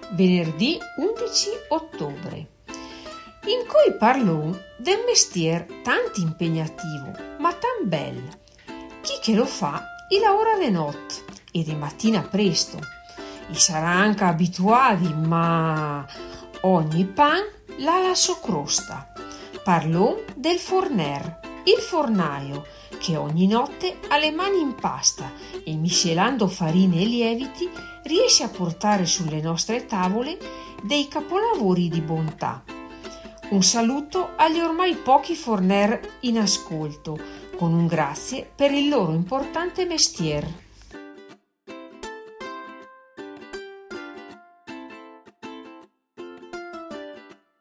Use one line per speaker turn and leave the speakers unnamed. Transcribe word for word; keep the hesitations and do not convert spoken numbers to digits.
venerdì undici ottobre, in cui parlò del mestier tanto impegnativo, ma tan bel. Chi che lo fa e lavora di notte e di mattina presto. E sarà anche abituati, ma ogni pan l'ha la sua crosta. Parlò del forner, il fornaio, che ogni notte ha le mani in pasta e miscelando farine e lieviti riesce a portare sulle nostre tavole dei capolavori di bontà. Un saluto agli ormai pochi forner in ascolto, con un grazie per il loro importante mestiere.